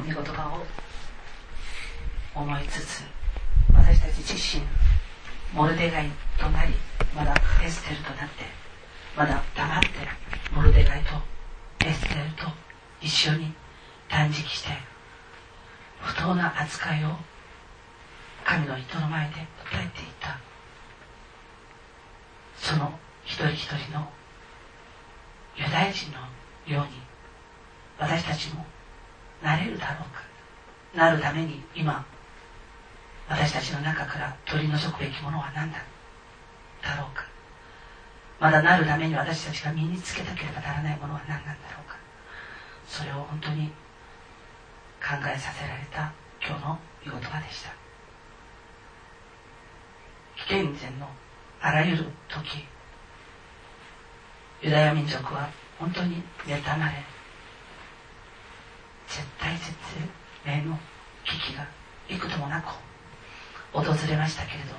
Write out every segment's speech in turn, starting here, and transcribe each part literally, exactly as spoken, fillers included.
御言葉を思いつつ、私たち自身モルデガイとなり、まだエステルとなって、まだ黙ってモルデガイとエステルと一緒に断食して、不当な扱いを神の人の前で訴えていた、その一人一人のユダヤ人のように私たちもなれるだろうか。なるために今私たちの中から取り除くべきものは何だだろうか。まだなるために私たちが身につけなければならないものは何なんだろうか。それを本当に考えさせられた今日の御言葉でした。紀元前のあらゆる時、ユダヤ民族は本当に妬まれ、絶対絶命の危機が幾度もなく訪れましたけれど、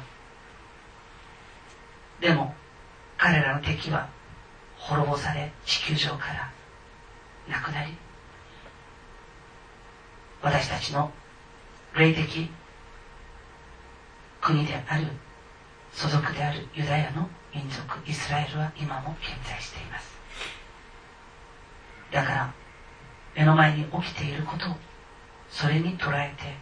でも彼らの敵は滅ぼされ、地球上からなくなり、私たちの霊的国である、所属であるユダヤの民族イスラエルは今も健在しています。だから目の前に起きていることをそれに捉えて、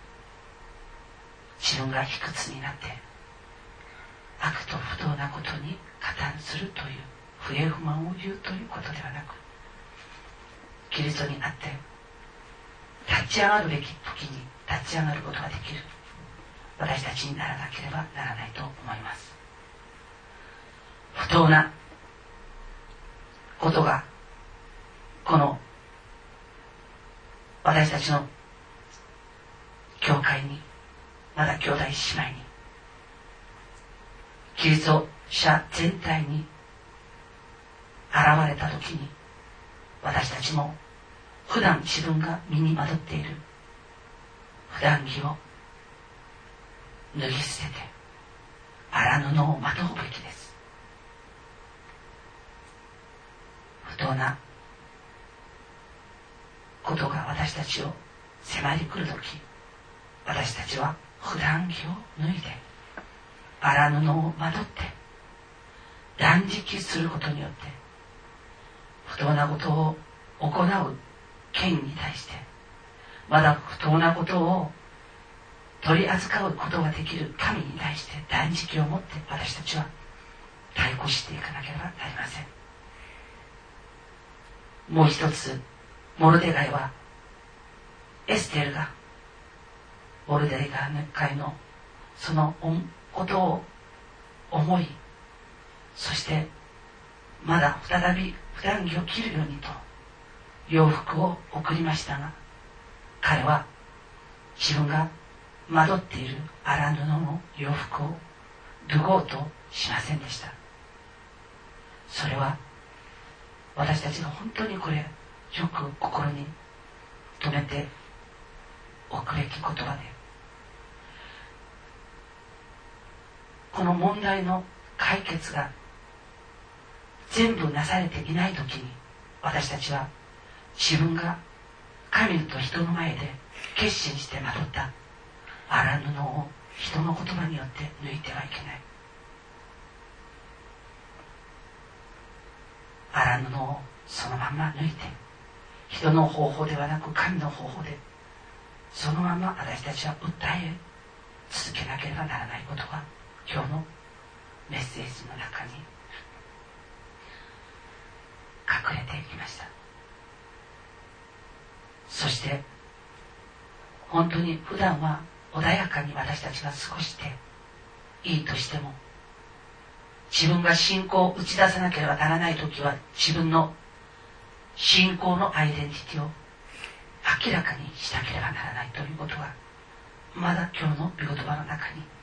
自分が卑屈になって悪と不当なことに加担するという不平不満を言うということではなく、キリストにあって立ち上がるべき時に立ち上がることができる私たちにならなければならないと思います。不当なことがこの私たちの教会に、まだ兄弟姉妹に、キリスト者全体に現れた時に、私たちも普段自分が身にまとっている普段着を脱ぎ捨てて荒布をまとうべきです。不当なことが私たちを迫り来るとき、私たちは普段着を脱いで荒布をまとって断食することによって、不当なことを行う権に対して、まだ不当なことを取り扱うことができる神に対して断食をもって私たちは対抗していかなければなりません。もう一つ、モルデガイはエステルがモルデガイのそのことを思い、そしてまだ再び普段着を着るようにと洋服を送りましたが、彼は自分がまとっている荒布の洋服を脱ごうとしませんでした。それは私たちが本当にこれよく心に留めておくべき言葉で、この問題の解決が全部なされていないときに、私たちは自分が神と人の前で決心してまとった荒布を人の言葉によって抜いてはいけない。荒布をそのまま抜いて、人の方法ではなく神の方法でそのまま私たちは訴え続けなければならないことが今日のメッセージの中に隠れていました。そして本当に普段は穏やかに私たちが過ごしていいとしても、自分が信仰を打ち出さなければならないときは自分の信仰のアイデンティティを明らかにしなければならないということがまだ今日の御言葉の中に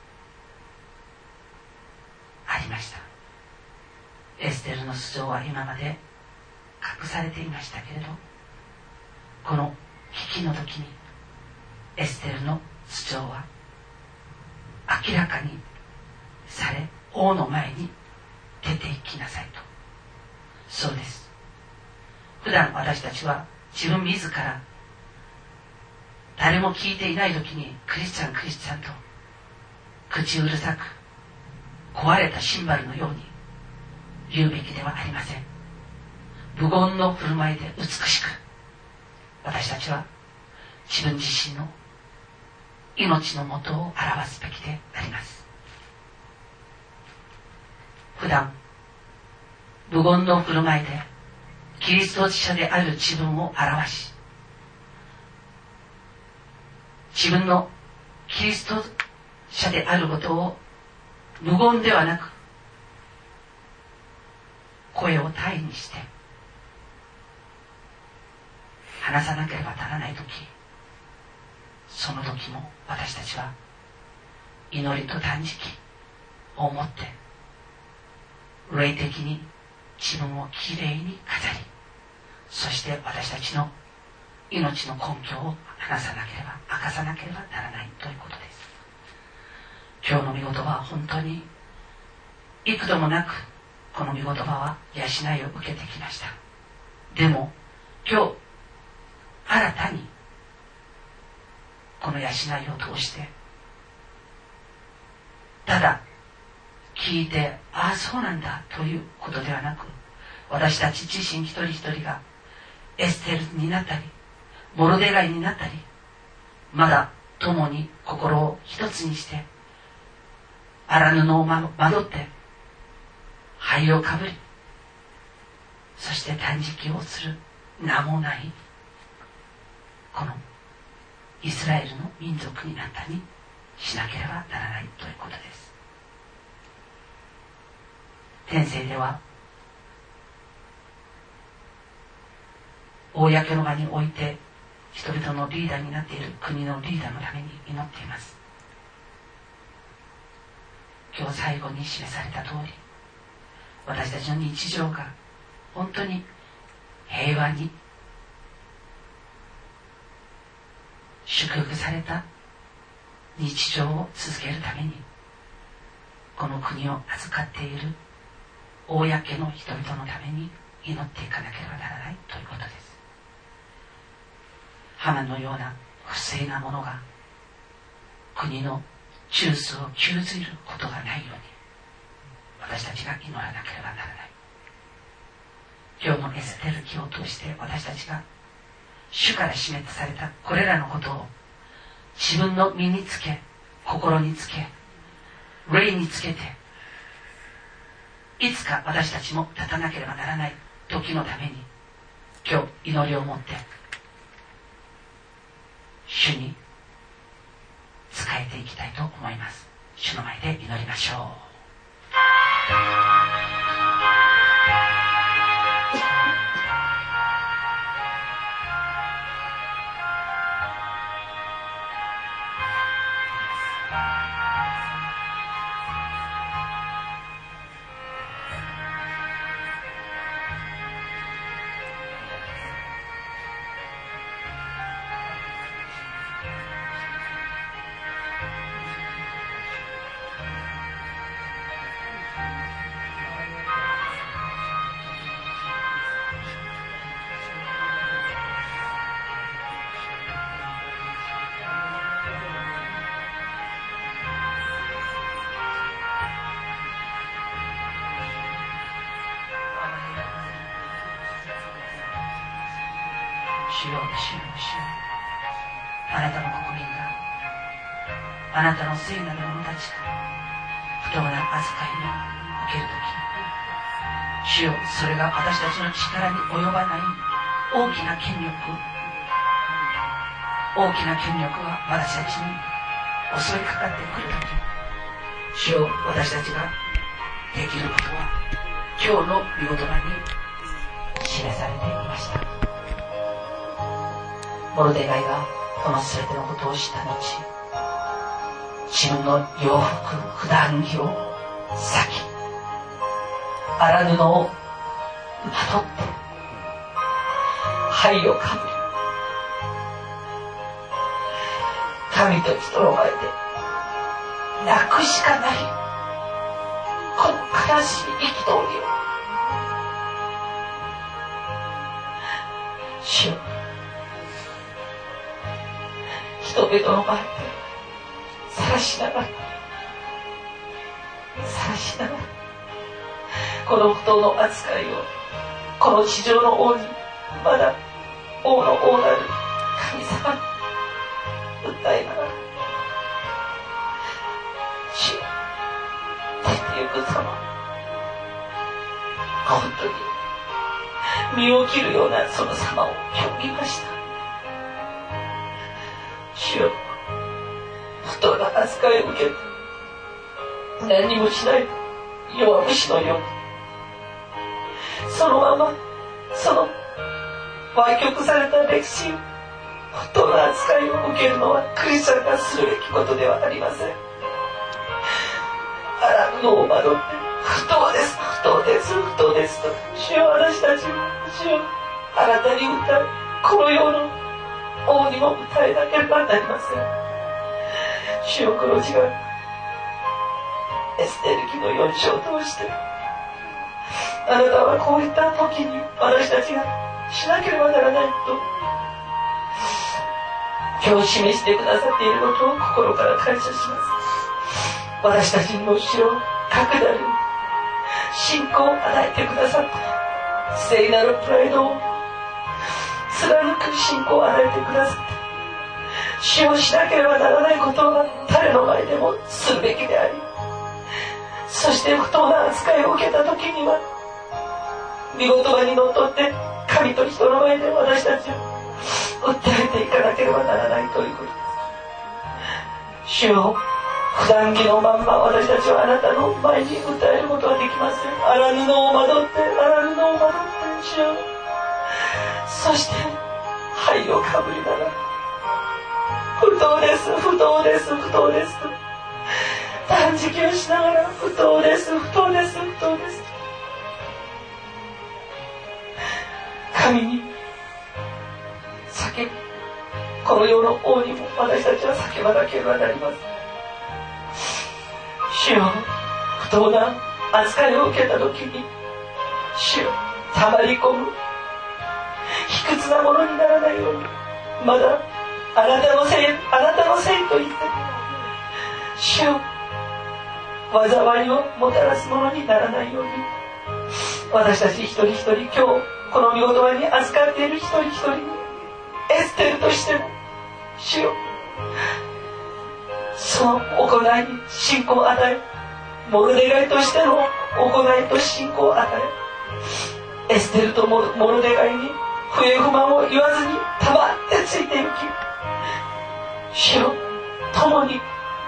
ありました。エステルの素性は今まで隠されていましたけれど、この危機の時にエステルの素性は明らかにされ、王の前に出て行きなさいと。そうです。普段私たちは自分自ら誰も聞いていない時にクリスチャンクリスチャンと口うるさく壊れたシンバルのように言うべきではありません。無言の振る舞いで美しく、私たちは自分自身の命のもとを表すべきであります。普段無言の振る舞いでキリスト者である自分を表し、自分のキリスト者であることを無言ではなく声を大にして話さなければならないとき、その時も私たちは祈りと断食をもって霊的に自分をきれいに飾り、そして私たちの命の根拠を話さなければ明かさなければならないということです。今日の御言葉は本当に幾度もなくこの御言葉は養いを受けてきました。でも今日新たにこの養いを通してただ聞いて、ああそうなんだということではなく、私たち自身一人一人がエステルになったりモロデガイになったり、まだ共に心を一つにして荒布をまどって灰をかぶり、そして断食をする名もないこのイスラエルの民族になったにしなければならないということです。天性では公の場において人々のリーダーになっている国のリーダーのために祈っています。今日最後に示された通り、私たちの日常が本当に平和に祝福された日常を続けるために、この国を預かっている公の人々のために祈っていかなければならないということです。ハマンのような不正なものが国の中枢を牛耳ることがないように私たちが祈らなければならない。今日のエステル記を通して私たちが主から示されたこれらのことを自分の身につけ、心につけ、霊につけて、いつか私たちも立たなければならない時のために今日祈りを持って主に仕えていきたいと思います。主の前で祈りましょう。主よ、主よ、主よ、あなたの国民があなたの聖なる者たちから不当な扱いを受けるとき、主よ、それが私たちの力に及ばない大きな権力、大きな権力が私たちに襲いかかってくるとき、主よ、私たちができることは今日の御言葉に示されていました。モルデガイがこの全てのことを知った後、自分の洋服、普段着を裂き、荒布をまとって灰をかぶり、神と人の前で泣くしかないこの悲しい憤りを、主よ、 人々の前で晒しながら晒しながらこの不当の扱いをこの地上の王にまだ王の王なる神様に訴えながら主よ出てゆく様本当に身を切るようなその様を今日見ました。主よ不当な扱いを受けて何もしない弱虫のようにそのままその歪曲された歴史を不当な扱いを受けるのはクリスチャンがするべきことではありません。あらぬのを惑って不当です不当です不当ですと主よ私たちも主よあなたに歌うこの世の王にも歌えなければなりません。主よこの字がエステル記のよん章を通してあなたはこういった時に私たちがしなければならないと今日示してくださっていることを心から感謝します。私たちにも主を確なる信仰を与えてくださった聖なるプライドを貫く信仰を与えてくださって主をしなければならないことは誰の前でもするべきでありそして不当な扱いを受けた時には御言葉にのっとって神と人の前で私たちを訴えていかなければならないということです。主よ普段着のまんま私たちはあなたの前に訴えることはできません。あらぬのを惑ってあらぬのを惑って主よそして灰をかぶりながら不当です不当です不当ですと断食をしながら不当です不当です不当です神に叫びこの世の王にも私たちは叫ばなければなりません。主よ不当な扱いを受けた時に主よたまり込む卑屈なものにならないようにまだあなたのせいあなたのせいと言って主よ災いをもたらすものにならないように私たち一人一人今日この御言葉に預かっている一人一人にエステルとしても主よその行いに信仰を与えモルデガイとしての行いと信仰を与えエステルとモルデガイに不平不満を言わずにたまってついていき主よ共に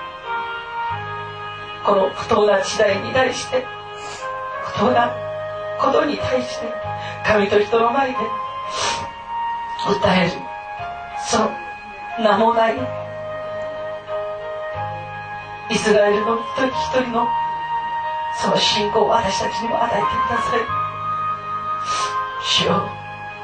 この不当な時代に対して不当なことに対して神と人の前で訴えるその名もないイスラエルの一人一人のその信仰を私たちにも与えてください。主よ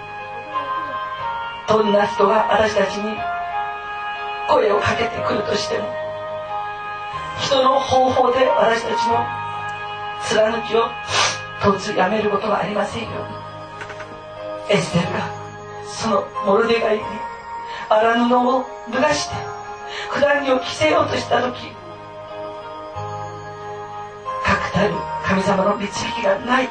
どんな人が私たちに声をかけてくるとしても人の方法で私たちの貫きを突やめることはありませんようにエステルがそのモルデガイに荒布を脱がして普段着を着せようとした時確たる神様の導きがない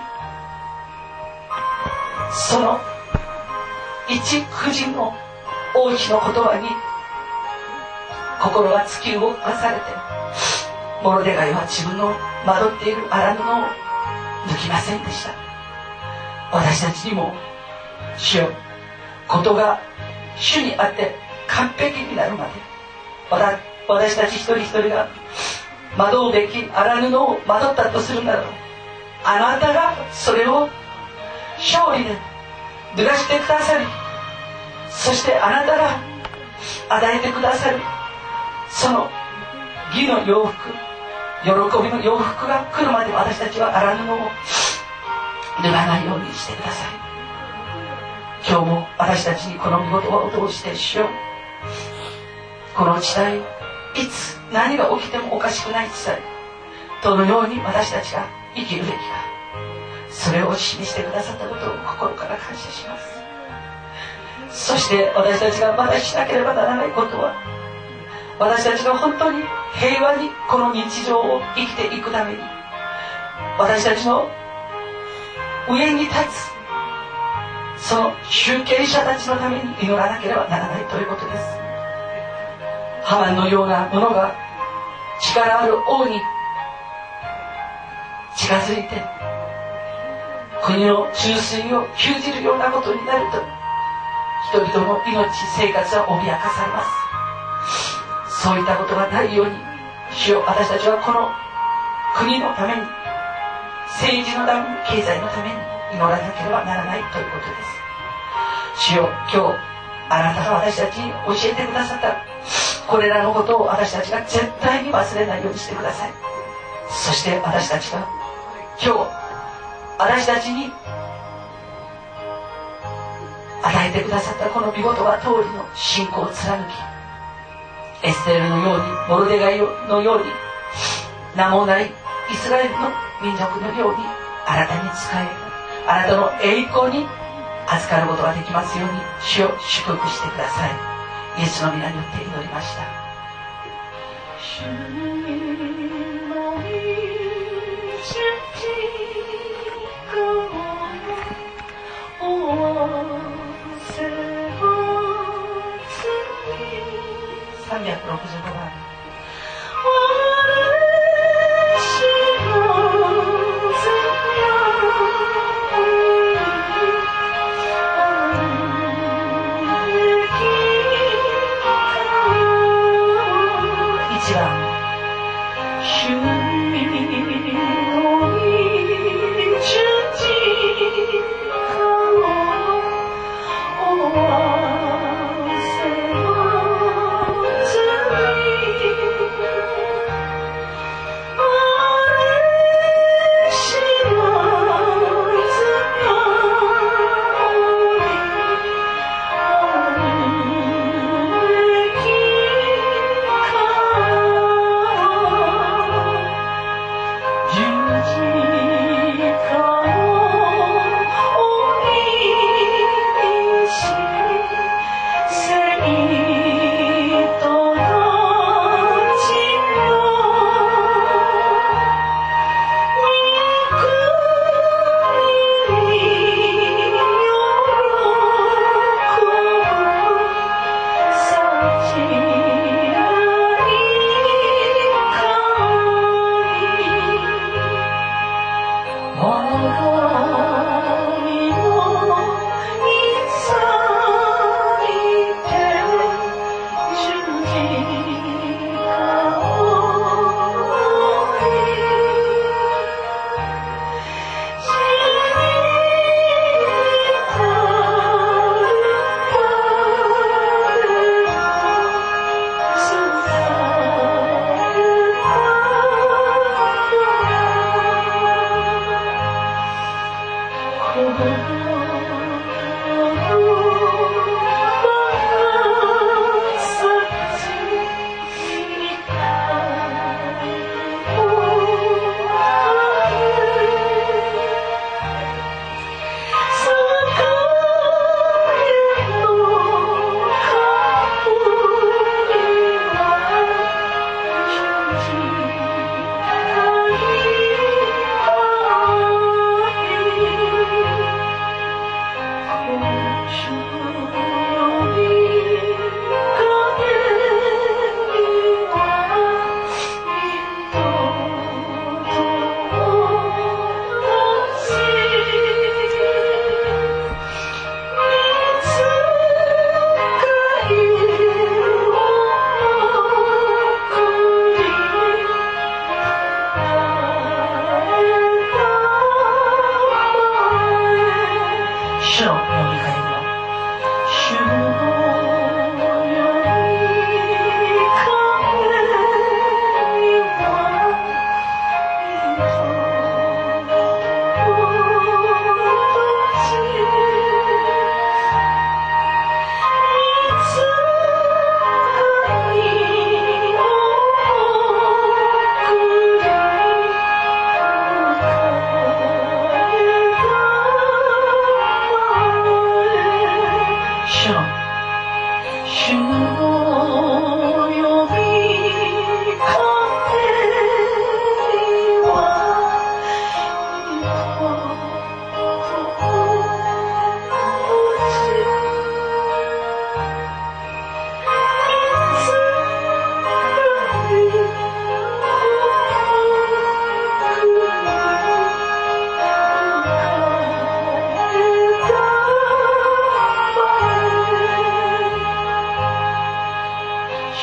その一婦人の王妃の言葉に心が突き動かされてモルデガイは自分のまとっている荒布を抜きませんでした。私たちにも主よことが主にあって完璧になるまで私たち一人一人がまとうべき荒布をまとったとするならばあなたがそれを勝利で脱がしてくださりそしてあなたが与えてくださるその義の洋服喜びの洋服が来るまで私たちは荒布を脱がないようにしてください。今日も私たちにこの御言葉を通して主よこの時代いつ何が起きてもおかしくない時代どのように私たちが生きるべきかそれを示してくださったことを心から感謝します。そして私たちがまだしなければならないことは私たちが本当に平和にこの日常を生きていくために、私たちの上に立つその宗教者たちのために祈らなければならないということです。ハマンのようなものが力ある王に近づいて国の中枢を牛耳るようなことになると、人々の命生活は脅かされます。そういったことがないように、主よ、私たちはこの国のために、政治のために、経済のために祈らなければならないということです。主よ、今日あなたが私たちに教えてくださったこれらのことを私たちが絶対に忘れないようにしてください。そして私たちが今日私たちに与えてくださったこの御言葉通りの信仰を貫き、エステルのように、モルデガイのように、名もないイスラエルの民族のように、あなたに仕え、あなたの栄光に預かることができますように、主を祝福してください。イエスの皆によって祈りました。さんびゃくろくじゅうごばん。いちばん。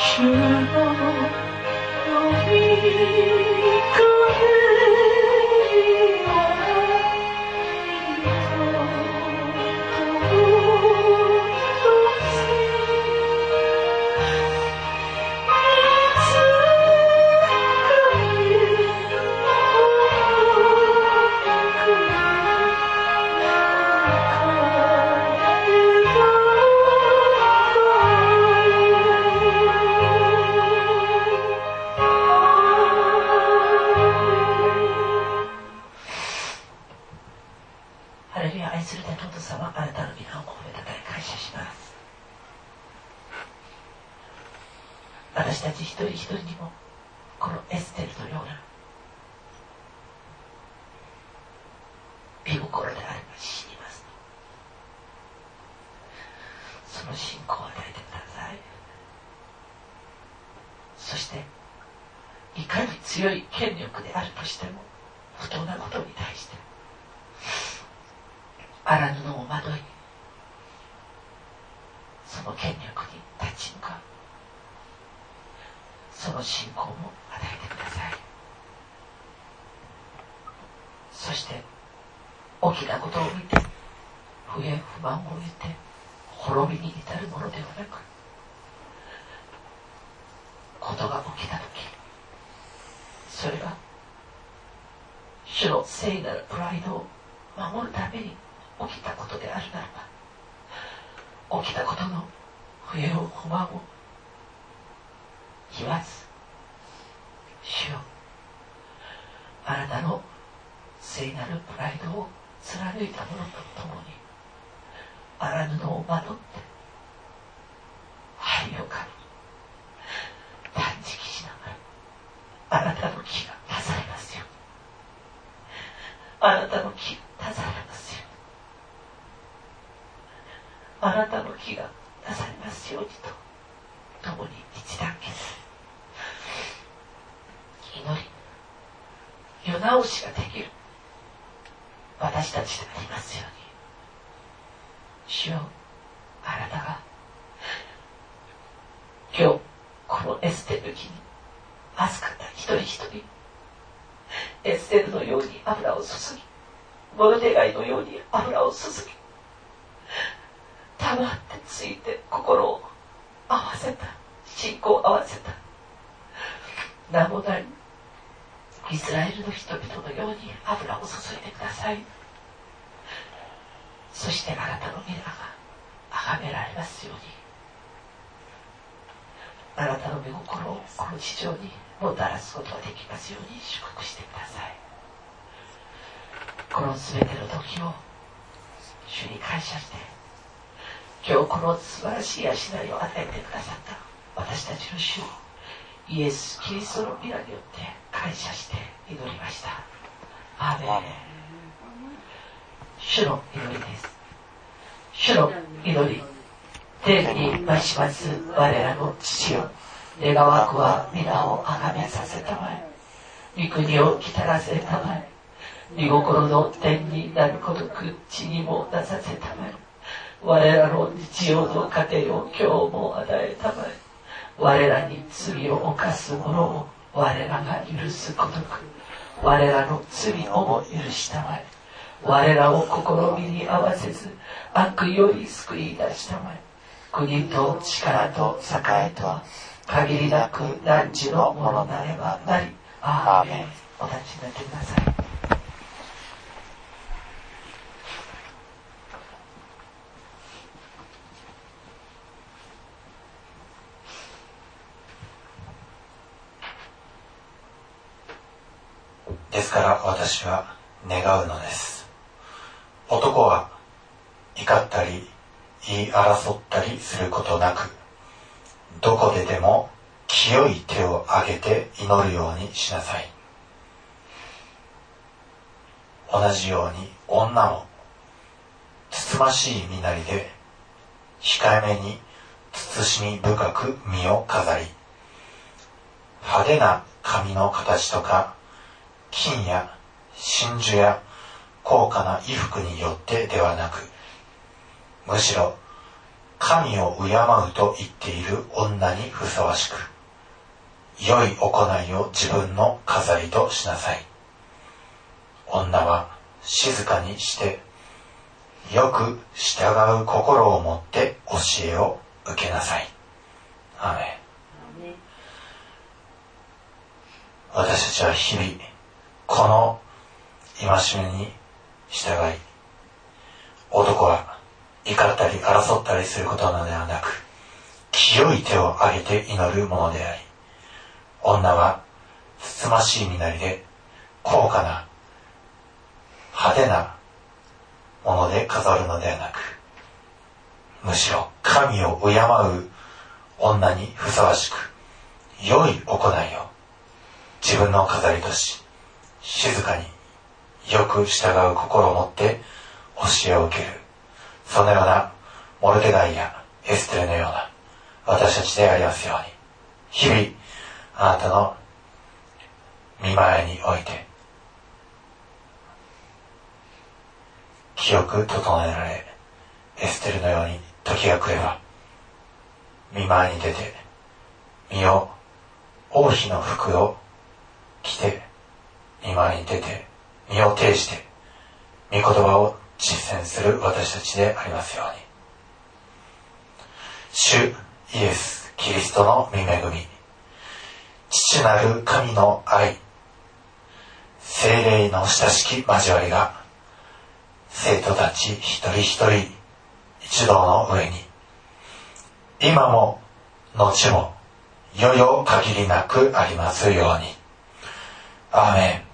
私たち一人一人にもこのエステルのような美心であれば死にますと、その信仰を与えてください。そしていかに強い権力であるとしても不当なことに対して荒布をまといその権力に立ち向かう、その信仰も与えてください。そして大きなことを見て不平不満を言って滅びに至るものではなく、ことが起きたとき、それが主の聖なるプライドを守るために起きたことであるならば、起きたことの不平不満を言わず、主よ、あなたの聖なるプライドを貫いた者と共に荒布をまとって灰をかみ断食しながら、あなたの木が出されますよ、あなたの木が出されますよ、あなたの木が出されますようにと共に一団結祈り、世直しができる私たちでありますように。主よ、あなたが今日このエステル記に預かった一人一人、エステルのように油を注ぎ、モルデガイのように油を注ぎ、黙ってついて心を合わせた、信仰を合わせた名もないイスラエルの人々のように油を注いでください。そしてあなたの皆が崇められますように、あなたの御心をこの地上にもたらすことができますように祝福してください。この全ての時を主に感謝して、今日この素晴らしい養いを与えてくださった私たちの主イエス・キリストの皆によって感謝して祈りました。アーメン。主の祈りです。主の祈り。天に増します我らの父よ、願わくは皆をあがめさせたまえ、御国を来たらせたまえ、御心の天になることく地にもなさせたまえ、我らの日曜の糧を今日も与えたまえ、我らに罪を犯す者を我らが許すことく我らの罪をも許したまえ、我らを試みに合わせず悪より救い出したまえ、国と力と栄とは限りなく汝のものなればなり。アーメン。お立ちになってください。 ですから私は願うのです。男は怒ったり言い争ったりすることなく、どこででも清い手を挙げて祈るようにしなさい。同じように女もつつましい身なりで控えめに慎み深く身を飾り、派手な髪の形とか金や真珠や高価な衣服によってではなく、むしろ神を敬うと言っている女にふさわしく、良い行いを自分の飾りとしなさい。女は静かにしてよく従う心を持って教えを受けなさい。アーメン。私たちは日々この戒めに従い、男は怒ったり争ったりすることなのではなく、清い手を挙げて祈るものであり、女はつつましい身なりで高価な派手なもので飾るのではなく、むしろ神を敬う女にふさわしく、良い行いを自分の飾りとし、静かによく従う心を持って教えを受ける。そのようなモルデカイやエステルのような私たちでありますように、日々あなたの御前において清く整えられ、エステルのように時が来れば御前に出て、身を王妃の服を着て、御前に出て身を挺して御言葉を実践する私たちでありますように。主イエス・キリストの御恵み、父なる神の愛、聖霊の親しき交わりが生徒たち一人一人一同の上に、今も後も世々限りなくありますように。アーメン。